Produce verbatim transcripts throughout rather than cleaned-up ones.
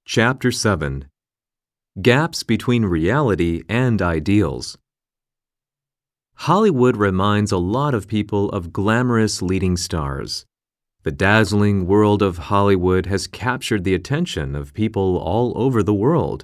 Chapter seven. Gaps Between Reality and Ideals. Hollywood reminds a lot of people of glamorous leading stars. The dazzling world of Hollywood has captured the attention of people all over the world.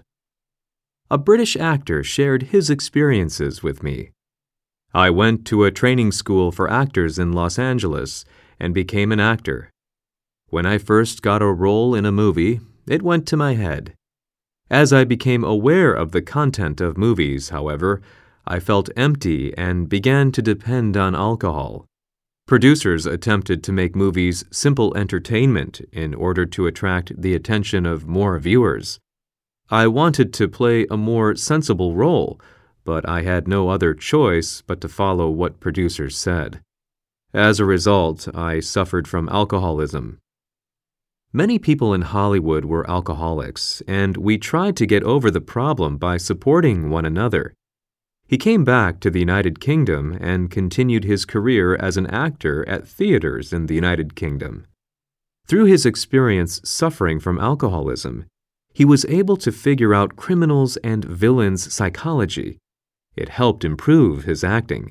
A British actor shared his experiences with me. I went to a training school for actors in Los Angeles and became an actor. When I first got a role in a movie, it went to my head. As I became aware of the content of movies, however, I felt empty and began to depend on alcohol. Producers attempted to make movies simple entertainment in order to attract the attention of more viewers. I wanted to play a more sensible role, but I had no other choice but to follow what producers said. As a result, I suffered from alcoholism. Many people in Hollywood were alcoholics, and we tried to get over the problem by supporting one another. He came back to the United Kingdom and continued his career as an actor at theaters in the United Kingdom. Through his experience suffering from alcoholism, he was able to figure out criminals' and villains' psychology. It helped improve his acting.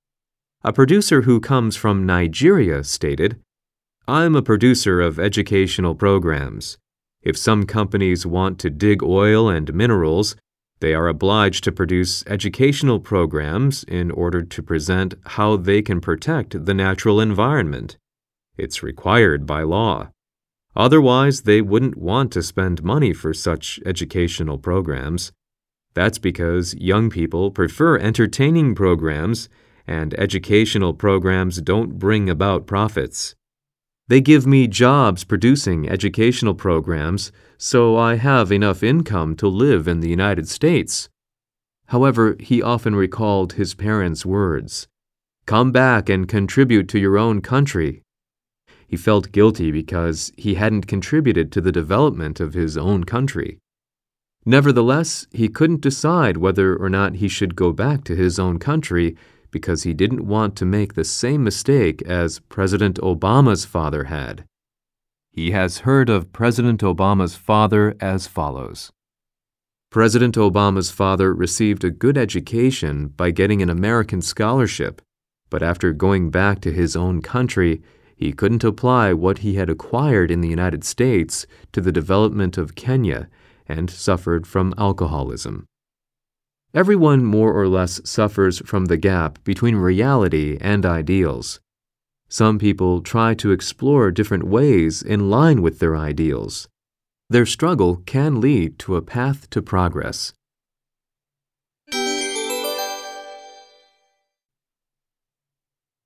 A producer who comes from Nigeria stated, "I'm a producer of educational programs. If some companies want to dig oil and minerals, they are obliged to produce educational programs in order to present how they can protect the natural environment. It's required by law. Otherwise, they wouldn't want to spend money for such educational programs. That's because young people prefer entertaining programs, and educational programs don't bring about profits. They give me jobs producing educational programs, so I have enough income to live in the United States." However, he often recalled his parents' words, "Come back and contribute to your own country." He felt guilty because he hadn't contributed to the development of his own country. Nevertheless, he couldn't decide whether or not he should go back to his own country because he didn't want to make the same mistake as President Obama's father had. He has heard of President Obama's father as follows. President Obama's father received a good education by getting an American scholarship, but after going back to his own country, he couldn't apply what he had acquired in the United States to the development of Kenya and suffered from alcoholism. Everyone more or less suffers from the gap between reality and ideals. Some people try to explore different ways in line with their ideals. Their struggle can lead to a path to progress.